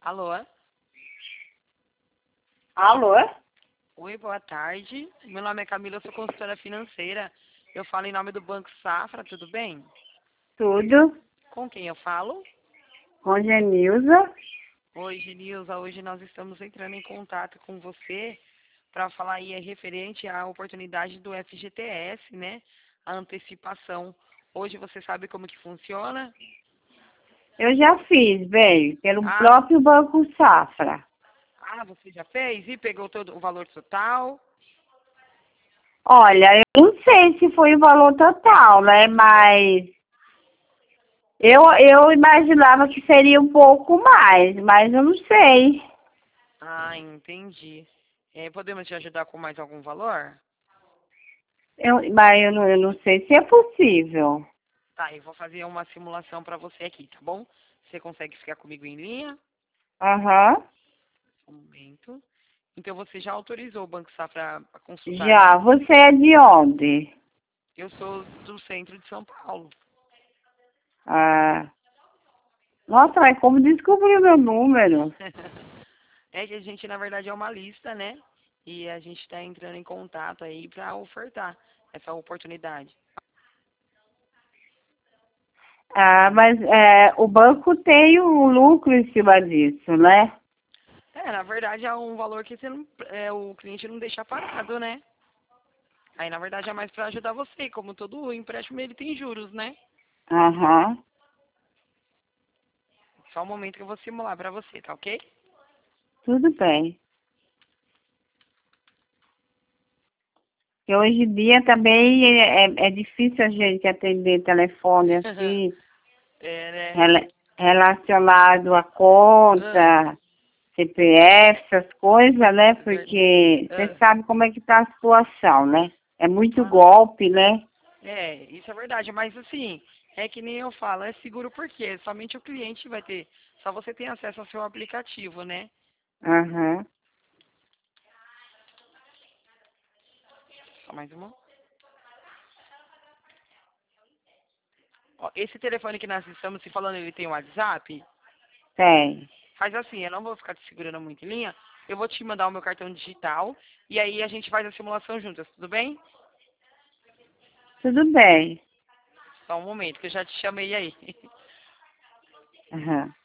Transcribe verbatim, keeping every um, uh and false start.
Alô? Alô? Oi, boa tarde. Meu nome é Camila, eu sou consultora financeira. Eu falo em nome do Banco Safra, tudo bem? Tudo? Com quem eu falo? Com Genilza? Oi, Genilza. Hoje nós estamos entrando em contato com você para falar aí referente à oportunidade do F G T S, né? A antecipação. Hoje você sabe como que funciona? Eu já fiz, bem, pelo Ah, próprio Banco Safra. ah, você já fez e pegou todo o valor total? Olha, eu não sei se foi o valor total, né? Mas eu, eu imaginava que seria um pouco mais, mas eu não sei. Ah, entendi. É, podemos te ajudar com mais algum valor? Eu, mas eu não, eu não sei se é possível. Tá, eu vou fazer uma simulação para você aqui, tá bom? Você consegue ficar comigo em linha? Aham. Um momento. Então você já autorizou o Banco Safra a consultar, Já. né? Você é de onde? Eu sou do centro de São Paulo. Ah. Nossa, mas como descobriu meu número? É que a gente, na verdade, é uma lista, né? E a gente está entrando em contato aí para ofertar essa oportunidade. Ah, mas é, o banco tem um lucro em cima disso, né? É, na verdade, é um valor que você não, é, o cliente não deixa parado, né? Aí, na verdade, é mais para ajudar você. Como todo empréstimo, ele tem juros, né? Aham. Só um momento que eu vou simular para você, tá ok? Tudo bem. Porque hoje em dia também é, é é difícil a gente atender telefone assim, É, né? rela- relacionado à Ah, conta, C P F, essas coisas, né? é ver- Porque você ah, sabe como é que tá a situação, né? É muito ah, golpe, né? é, isso é verdade, mas assim, é que nem eu falo, é seguro porque somente o cliente vai ter, só você tem acesso ao seu aplicativo, né? Aham. Só mais uma. Ó, esse telefone que nós estamos se falando, ele tem um WhatsApp? Tem. Faz assim, eu não vou ficar te segurando muito em linha, eu vou te mandar o meu cartão digital e aí a gente faz a simulação juntas, tudo bem? Tudo bem. Só um momento, que eu já te chamei aí. Aham.